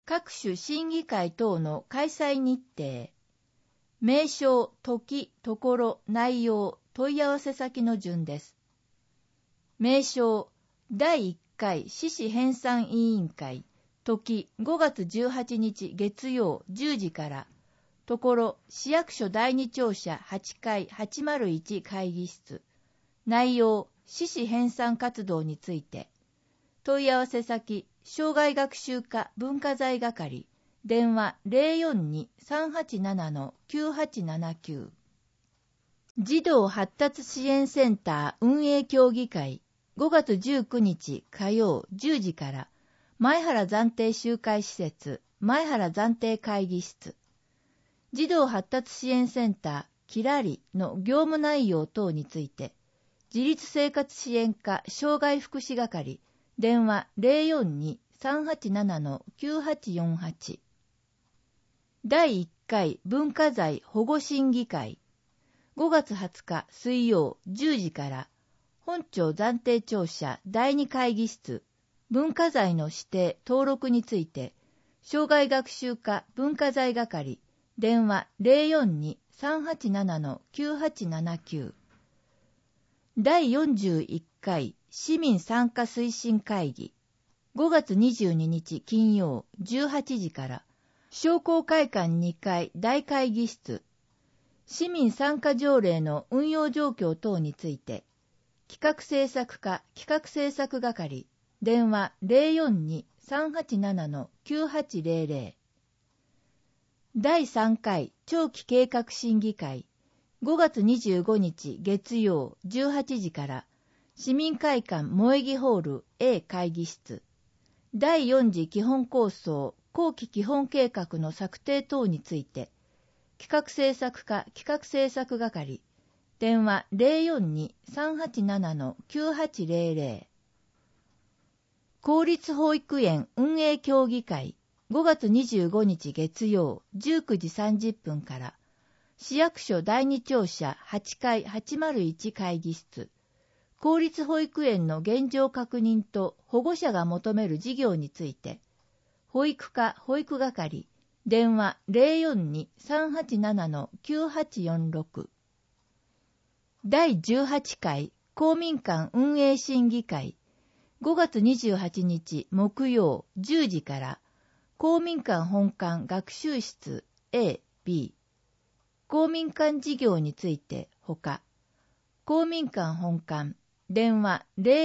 各種審議会等の開催日程、名称、時、ところ、内容、問い合わせ先の順です。名称、第1回市史編纂委員会、時5月18日月曜10時から、ところ市役所第二庁舎8階801会議室、内容、市史編纂活動について、問い合わせ先、生涯学習課文化財係、電話 042-387-9879。児童発達支援センター運営協議会、5月19日火曜10時から、前原暫定集会施設、前原暫定会議室。児童発達支援センター、キラリの業務内容等について、自立生活支援課障害福祉係、電話 042-387-9848。第1回文化財保護審議会、5月20日水曜10時から、本庁暫定庁舎第2会議室、文化財の指定登録について、障害学習課文化財係、電話 042-387-9879。第41回市民参加推進会議、5月22日金曜18時から、商工会館2階大会議室、市民参加条例の運用状況等について、企画制作課企画制作係、電話 042-387-9800。第3回長期計画審議会、5月25日月曜18時から、市民会館萌木ホール A 会議室、第4次基本構想後期基本計画の策定等について、企画制作課企画制作係、電話 042-387-9800。公立保育園運営協議会、5月25日月曜19時30分から、市役所第二庁舎8階801会議室、公立保育園の現状確認と保護者が求める事業について、保育課保育係、電話 042-387-9846。第18回公民館運営審議会、5月28日木曜10時から、公民館本館学習室 A、B、公民館事業についてほか、公民館本館、電話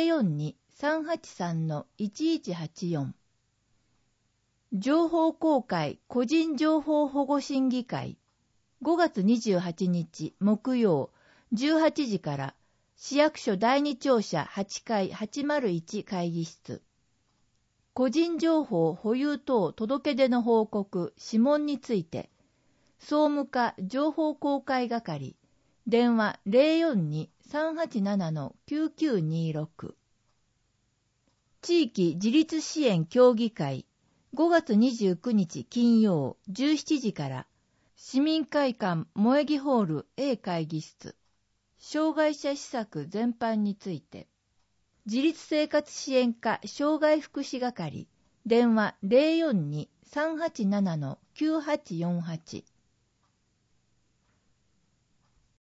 042-383-1184。情報公開個人情報保護審議会、5月28日木曜18時から、市役所第二庁舎8階801会議室、個人情報保有等届出の報告・諮問について、総務課情報公開係、電話 042-387-9926。地域自立支援協議会、5月29日金曜17時から、市民会館萌木ホール A 会議室、障害者施策全般について、自立生活支援課障害福祉係、電話 042-387-9848。